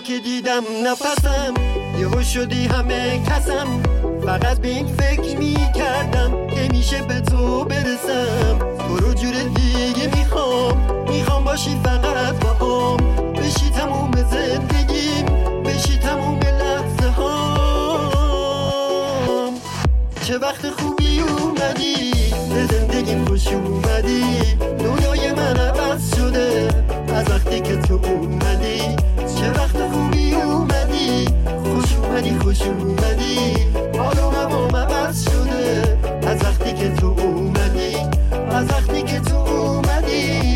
که دیدم نفسم یهو شدی همه کسم. فقط به این فکر میکردم که میشه به تو برسم. تو رو جور دیگه میخوام باشی فقط با هم. بشی تموم زندگیم، بشی تموم لحظه هام. چه وقت خوبی اومدی به زندگیم، خوش اومدی. دنیای من عوض شده از وقتی که تو اومدی. چه وقت خوبی اومدی، خوش اومدی، خوش اومدی. حال و هوام عوض شده از وقتی که تو اومدی، از وقتی که تو اومدی.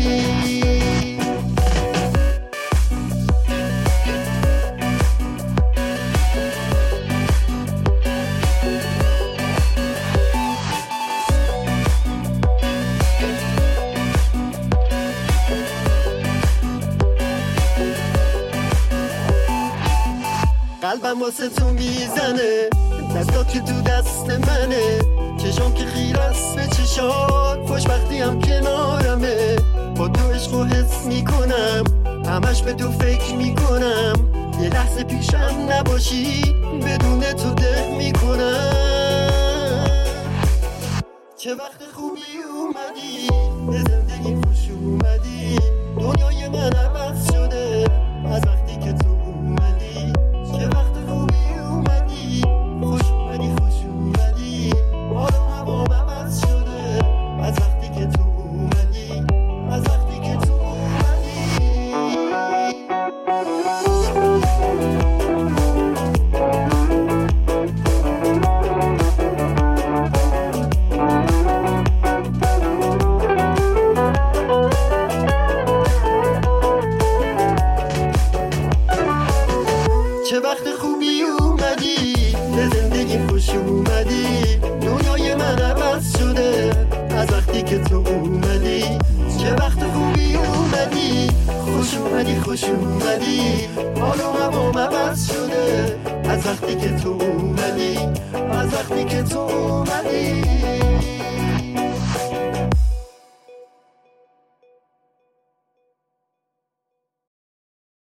قلبم واسه تو میزنه، دستات که تو دست منه. چشام که خیر است به چشات، خوشبختی هم کنارمه. با تو عشق و حس میکنم، همش به تو فکر میکنم. یه لحظه پیشم نباشی، بدون تو ده میکنم. چه وقت خوبی اومدی به زندگی، خوش اومدی. دنیای من عوض شده از وقتی که تو اومدی. چه وقت خوبی اومدی، خوش اومدی، خوش اومدی. حال و هوام عوض شده از وقتی که تو اومدی، از وقتی که تو اومدی. چه وقت خوبی اومدی به زندگیم، خوش اومدی. دنیای من عوض شده از وقتی که تو اومدی. چه وقت خوبی اومدی، خوش اومدی، خوش اومدی. حال و هوام عوض شده از وقتی که تو اومدی، از وقتی که تو اومدی.